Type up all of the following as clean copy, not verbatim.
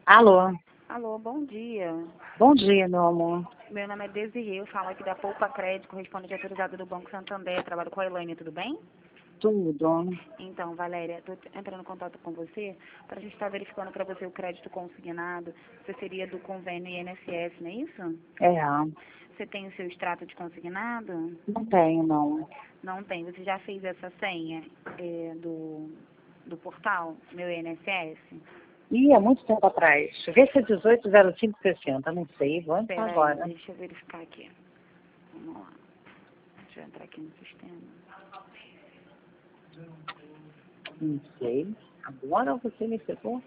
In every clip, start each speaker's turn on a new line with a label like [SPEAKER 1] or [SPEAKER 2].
[SPEAKER 1] Alô,
[SPEAKER 2] Alô, bom dia.
[SPEAKER 1] bom dia, meu amor.
[SPEAKER 2] Meu nome é Desirê, eu falo aqui da Poupa Crédito, correspondente autorizado do Banco Santander, trabalho com a Elaine, tudo bem?
[SPEAKER 1] Tudo.
[SPEAKER 2] Então, Valéria, estou entrando em contato com você para a gente estar verificando para você o crédito consignado. Você seria do convênio INSS, não é isso?
[SPEAKER 1] É,
[SPEAKER 2] Você tem o seu extrato de consignado?
[SPEAKER 1] não tenho, não.
[SPEAKER 2] Não tem. Você já fez essa senha do portal, meu INSS?
[SPEAKER 1] Ih, há muito tempo atrás. Vê se é 180560, não sei, vou entrar
[SPEAKER 2] Espera aí,
[SPEAKER 1] agora.
[SPEAKER 2] deixa eu verificar aqui. Vamos lá. Deixa eu entrar aqui no sistema.
[SPEAKER 1] Não sei. Agora você me pegou?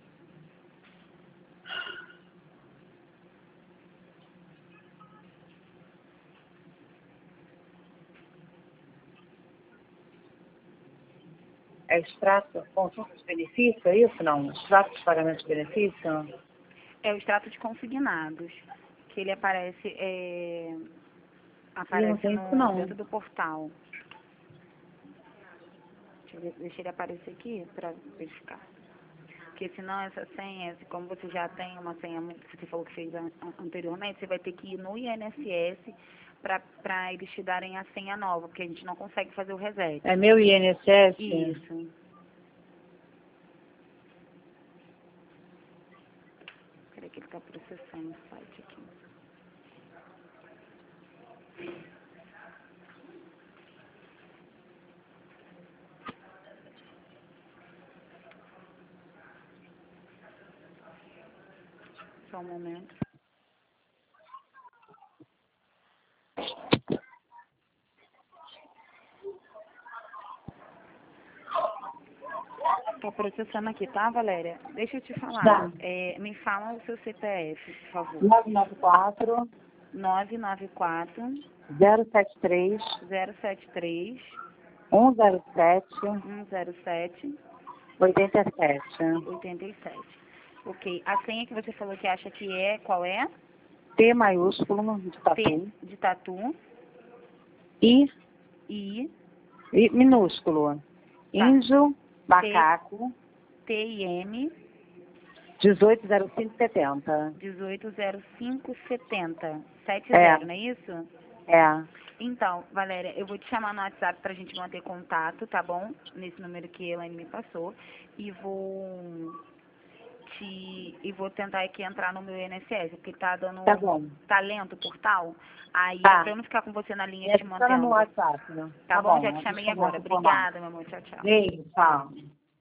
[SPEAKER 1] É extrato conjunto de benefício, é isso? Não, extrato de pagamento de benefício?
[SPEAKER 2] É o extrato de consignados, que ele aparece,
[SPEAKER 1] Ih, não
[SPEAKER 2] aparece
[SPEAKER 1] tem isso, não.
[SPEAKER 2] dentro do portal. Deixa ele aparecer aqui para verificar. Porque senão essa senha, como você já tem uma senha que você falou que fez anteriormente, você vai ter que ir no INSS para eles te darem a senha nova, porque a gente não consegue fazer o reset.
[SPEAKER 1] É meu INSS?
[SPEAKER 2] Isso. Peraí que ele está processando o site aqui. Só um momento. Estou processando aqui, tá, Valéria? Deixa eu te falar.
[SPEAKER 1] Tá.
[SPEAKER 2] Me fala o seu CPF, por favor.
[SPEAKER 1] 994
[SPEAKER 2] 994
[SPEAKER 1] 073
[SPEAKER 2] 073
[SPEAKER 1] 107
[SPEAKER 2] 107
[SPEAKER 1] 87.
[SPEAKER 2] 87. Ok. A senha que você falou que acha que é, qual é?
[SPEAKER 1] T maiúsculo de
[SPEAKER 2] T
[SPEAKER 1] tatu.
[SPEAKER 2] de tatu.
[SPEAKER 1] I,
[SPEAKER 2] I.
[SPEAKER 1] I minúsculo.
[SPEAKER 2] Tá.
[SPEAKER 1] Índio, macaco,
[SPEAKER 2] TIM
[SPEAKER 1] 180570.
[SPEAKER 2] 180570.
[SPEAKER 1] É,
[SPEAKER 2] 70, não é isso?
[SPEAKER 1] é.
[SPEAKER 2] Então, Valéria, eu vou te chamar no WhatsApp pra gente manter contato, tá bom? Nesse número que a Elaine me passou. E vou tentar aqui entrar no meu INSS, porque tá dando
[SPEAKER 1] Tá bom.
[SPEAKER 2] talento o portal. Aí,
[SPEAKER 1] Tá.
[SPEAKER 2] pra eu não ficar com você na linha
[SPEAKER 1] É
[SPEAKER 2] te
[SPEAKER 1] só no
[SPEAKER 2] mantendo.
[SPEAKER 1] WhatsApp, né?
[SPEAKER 2] Tá bom? Já te
[SPEAKER 1] Deixa
[SPEAKER 2] chamei
[SPEAKER 1] eu
[SPEAKER 2] agora.
[SPEAKER 1] informar.
[SPEAKER 2] Obrigada, meu amor. Tchau, tchau.
[SPEAKER 1] Beijo, tchau.